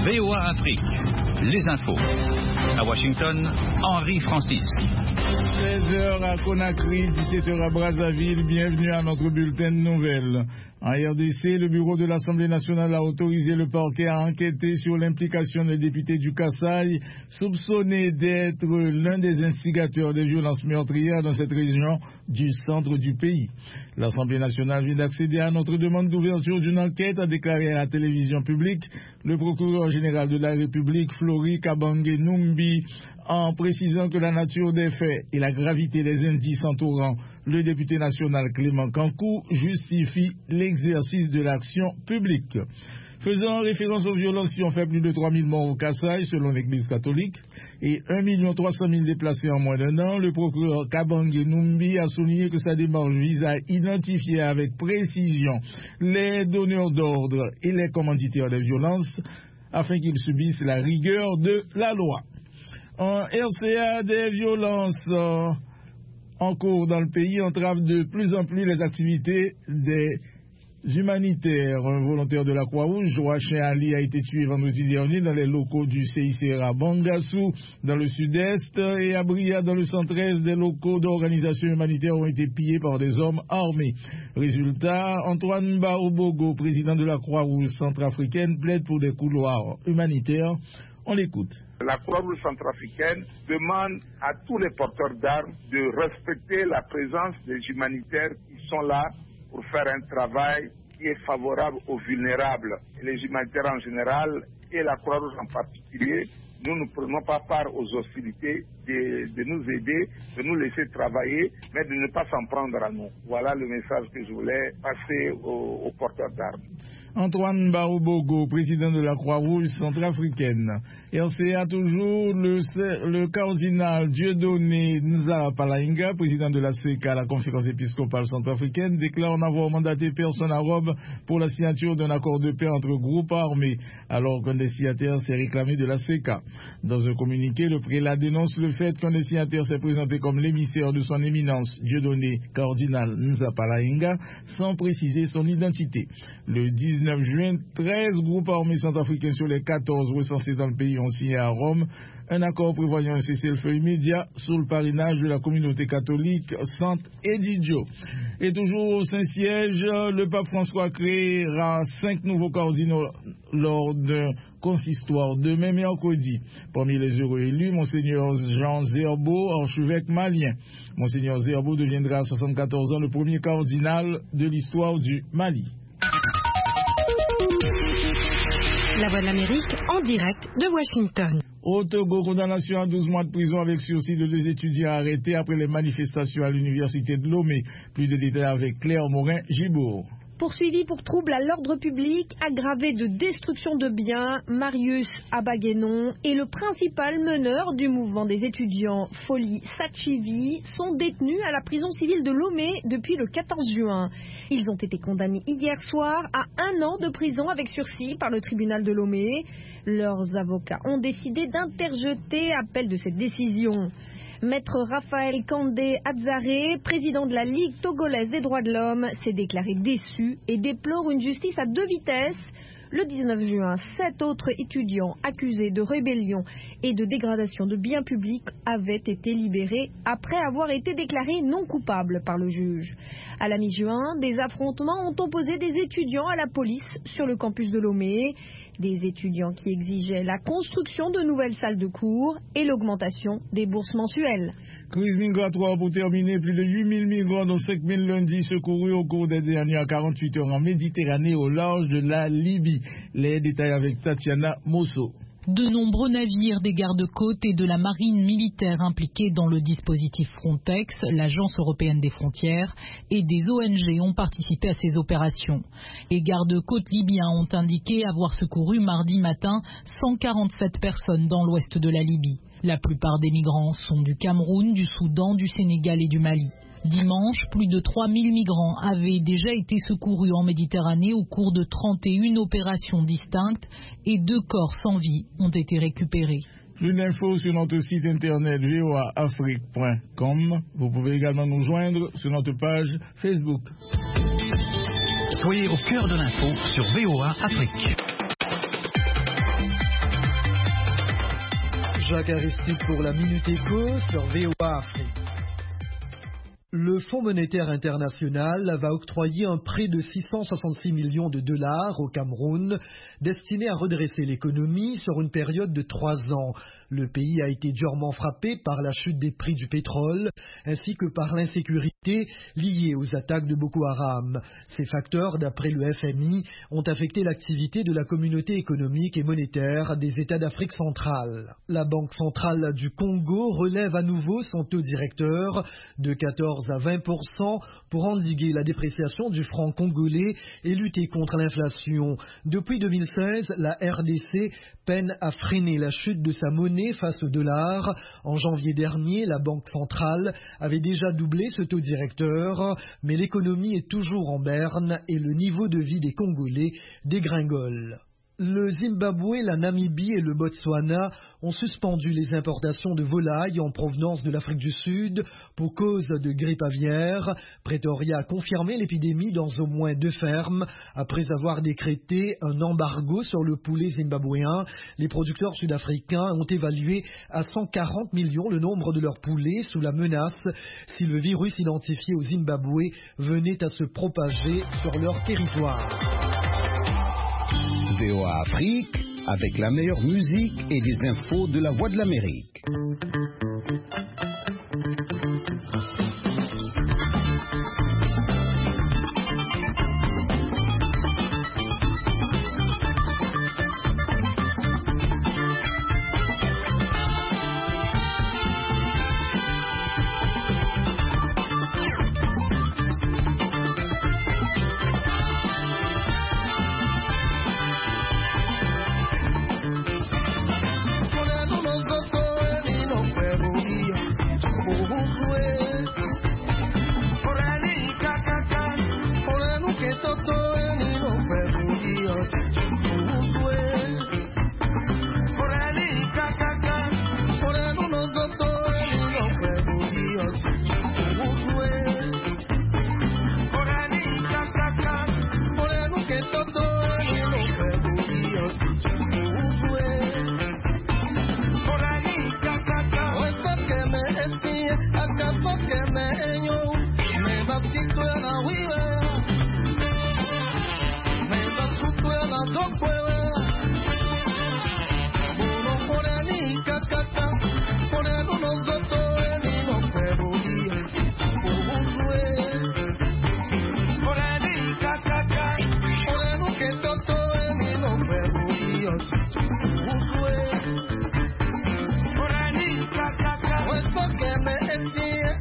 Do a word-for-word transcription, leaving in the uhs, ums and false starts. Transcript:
V O A Afrique, les infos. À Washington, Henri Francis. seize heures à Conakry, dix-sept heures à Brazzaville. Bienvenue à notre bulletin de nouvelles. En R D C, le bureau de l'Assemblée nationale a autorisé le parquet à enquêter sur l'implication des députés du Kasaï, soupçonnés d'être l'un des instigateurs des violences meurtrières dans cette région du centre du pays. L'Assemblée nationale vient d'accéder à notre demande d'ouverture d'une enquête, a déclaré à la télévision publique le procureur général de la République, Flori Kabange Numbi, en précisant que la nature des faits et la gravité des indices entourant le député national Clément Kankou justifient l'exercice de l'action publique. Faisant référence aux violences qui ont fait plus de trois mille morts au Kasaï, selon l'Église catholique, et un million trois cent mille déplacés en moins d'un an, le procureur Kabange Numbi a souligné que sa démarche vise à identifier avec précision les donneurs d'ordre et les commanditaires des violences afin qu'ils subissent la rigueur de la loi. En R C A, des violences euh, en cours dans le pays entravent de plus en plus les activités des humanitaires. Un volontaire de la Croix-Rouge, Joachim Ali, a été tué vendredi dernier dans les locaux du C I C R à Bangassou, dans le sud-est, et à Bria, dans le centre-est. Des locaux d'organisations humanitaires ont été pillés par des hommes armés. Résultat, Antoine Baobogo, président de la Croix-Rouge centrafricaine, plaide pour des couloirs humanitaires. On l'écoute. La Croix-Rouge centrafricaine demande à tous les porteurs d'armes de respecter la présence des humanitaires qui sont là pour faire un travail qui est favorable aux vulnérables. Et les humanitaires en général et la Croix-Rouge en particulier, nous ne prenons pas part aux hostilités, de, de nous aider, de nous laisser travailler, mais de ne pas s'en prendre à nous. Voilà le message que je voulais passer aux, aux porteurs d'armes. Antoine Baobogo, président de la Croix-Rouge centrafricaine. R C A toujours, le, le cardinal Dieudonné Nzapalainga, président de la C E C A, la conférence épiscopale centrafricaine, déclare en avoir mandaté personne à Rome pour la signature d'un accord de paix entre groupes armés, alors qu'un des signataires s'est réclamé de la C E C A. Dans un communiqué, le prélat dénonce le fait qu'un des signataires s'est présenté comme l'émissaire de son éminence Dieudonné cardinal Nzapalainga, sans préciser son identité. Le dix-neuf juin, treize groupes armés centrafricains sur les quatorze recensés dans le pays ont signé à Rome un accord prévoyant un cessez-le-feu immédiat sous le parrainage de la communauté catholique Sainte Edidjo. Et toujours au Saint-Siège, le pape François créera cinq nouveaux cardinaux lors d'un consistoire demain mercredi. Parmi les heureux élus, Monseigneur Jean Zerbo, archevêque malien. Monseigneur Zerbo deviendra à soixante-quatorze ans le premier cardinal de l'histoire du Mali. La Voix de l'Amérique en direct de Washington. Au Togo, condamnation à douze mois de prison avec sursis de deux étudiants arrêtés après les manifestations à l'université de Lomé. Plus de détails avec Claire Morin-Gibourg. Poursuivi pour trouble à l'ordre public, aggravé de destruction de biens, Marius Abaguenon et le principal meneur du mouvement des étudiants, Foli Sachivi, sont détenus à la prison civile de Lomé depuis le quatorze juin. Ils ont été condamnés hier soir à un an de prison avec sursis par le tribunal de Lomé. Leurs avocats ont décidé d'interjeter appel de cette décision. Maître Raphaël Kandé Adzaré, président de la Ligue togolaise des droits de l'homme, s'est déclaré déçu et déplore une justice à deux vitesses. Le dix-neuf juin, sept autres étudiants accusés de rébellion et de dégradation de biens publics avaient été libérés après avoir été déclarés non coupables par le juge. À la mi-juin, des affrontements ont opposé des étudiants à la police sur le campus de Lomé. Des étudiants qui exigeaient la construction de nouvelles salles de cours et l'augmentation des bourses mensuelles. Crise migratoire pour terminer, plus de huit mille migrants dont cinq mille lundis secourus au cours des dernières quarante-huit heures en Méditerranée au large de la Libye. Les détails avec Tatiana Mosso. De nombreux navires des gardes-côtes et de la marine militaire impliqués dans le dispositif Frontex, l'agence européenne des frontières, et des O N G ont participé à ces opérations. Les gardes-côtes libyens ont indiqué avoir secouru mardi matin cent quarante-sept personnes dans l'ouest de la Libye. La plupart des migrants sont du Cameroun, du Soudan, du Sénégal et du Mali. Dimanche, plus de trois mille migrants avaient déjà été secourus en Méditerranée au cours de trente et une opérations distinctes et deux corps sans vie ont été récupérés. Plus d'infos sur notre site internet v o a afrique point com. Vous pouvez également nous joindre sur notre page Facebook. Soyez au cœur de l'info sur V O A Afrique. Jean-Jacques Aristide pour la Minute Éco sur V O A Afrique. Le Fonds monétaire international va octroyer un prêt de six cent soixante-six millions de dollars au Cameroun destiné à redresser l'économie sur une période de trois ans. Le pays a été durement frappé par la chute des prix du pétrole ainsi que par l'insécurité liée aux attaques de Boko Haram. Ces facteurs, d'après le F M I, ont affecté l'activité de la communauté économique et monétaire des États d'Afrique centrale. La Banque centrale du Congo relève à nouveau son taux directeur de quatorze à vingt pour cent pour endiguer la dépréciation du franc congolais et lutter contre l'inflation. Depuis deux mille seize, la R D C peine à freiner la chute de sa monnaie face au dollar. En janvier dernier, la Banque centrale avait déjà doublé ce taux directeur, mais l'économie est toujours en berne et le niveau de vie des Congolais dégringole. Le Zimbabwe, la Namibie et le Botswana ont suspendu les importations de volailles en provenance de l'Afrique du Sud pour cause de grippe aviaire. Pretoria a confirmé l'épidémie dans au moins deux fermes après avoir décrété un embargo sur le poulet zimbabwéen. Les producteurs sud-africains ont évalué à cent quarante millions le nombre de leurs poulets sous la menace si le virus identifié au Zimbabwe venait à se propager sur leur territoire. V O A Afrique, avec la meilleure musique et les infos de la Voix de l'Amérique. Por ahí,